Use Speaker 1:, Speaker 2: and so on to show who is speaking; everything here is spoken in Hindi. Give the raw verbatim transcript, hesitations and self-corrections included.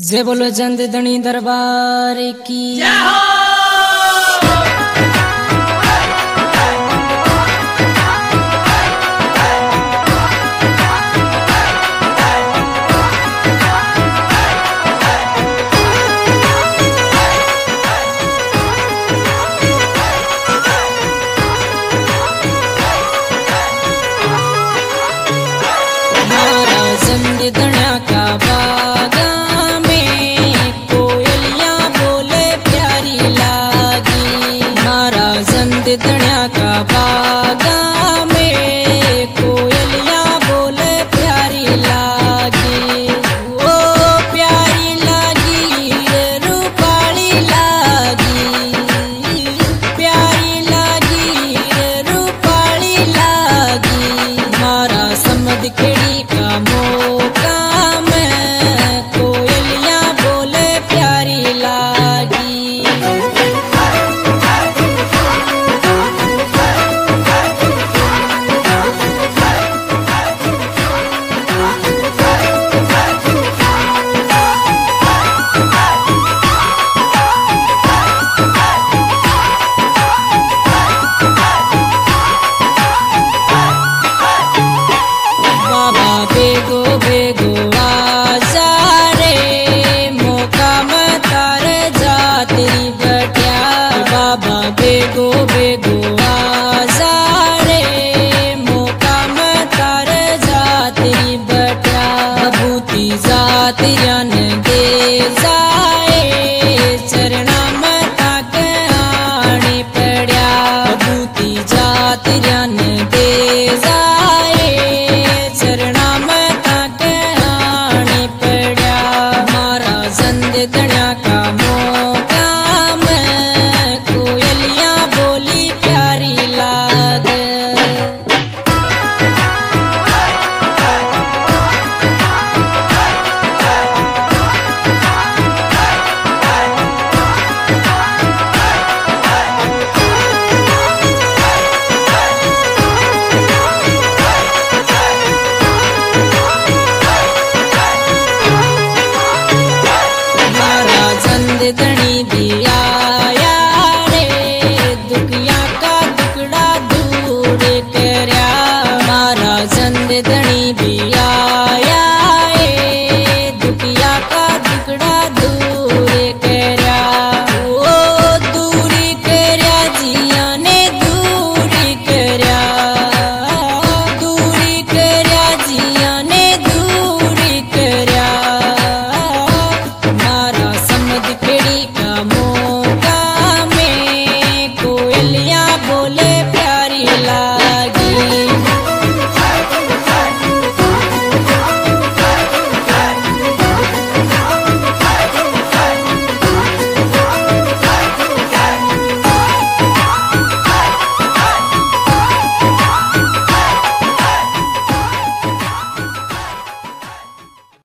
Speaker 1: जय बोलो चंद धनी दरबार की। धनिया का बागा में कोयलियां बोले प्यारी लागी। मारा जंद धनिया का बागा में कोयलियां बोले प्यारी लागी। ओ प्यारी लागी रूपाली लागी, प्यारी लागी रूपाली लागी। मारा समद खेड़ी का मौका में कोयलियां बोले प्यारी लागी। बाबा बेगो बेगो आजा रे मौका में तारे जाती बटिया। बाबा बेगो बेगो आजा रे मौका में तारे जाती बटिया। बबूती जातियन दे जाए चरणा में ताक आने पड़िया। बबूती जातियन दे जाए चरणा में ताके आने पड़िया। मारा जंद धनिया का मौका में कोयलियां बोली प्यारी लागे। धनी दिया रे दुखिया का दुकड़ा दूर करया। मारा चंद धनी दिया रे दुखिया का दुकड़ा दूर